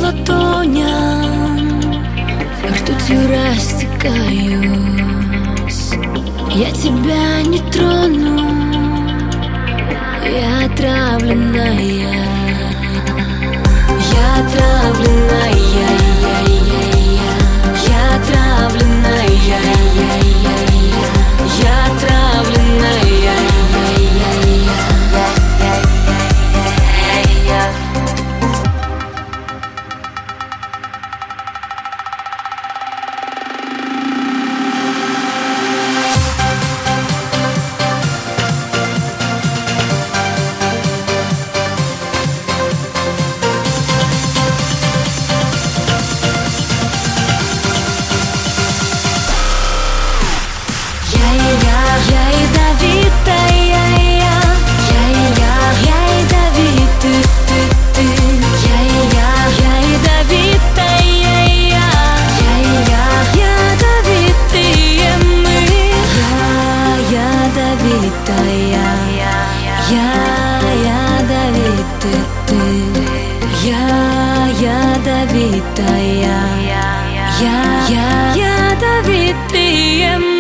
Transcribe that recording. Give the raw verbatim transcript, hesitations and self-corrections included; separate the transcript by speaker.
Speaker 1: ладоням, ртутью растекаюсь. Я тебя не трону, я отравленная. Я отравленная, я, я, я, я отравленная, я, я, я, я отравленная, я, я, я, я. Я ядовитая, я, я, я ядовитый, ты, ты. Я, я, я ядовитая, я, я, я ядовитые мы. Я ядовитая, я ядовитый, ты. Я ядовитая, я, я ядовитые мы.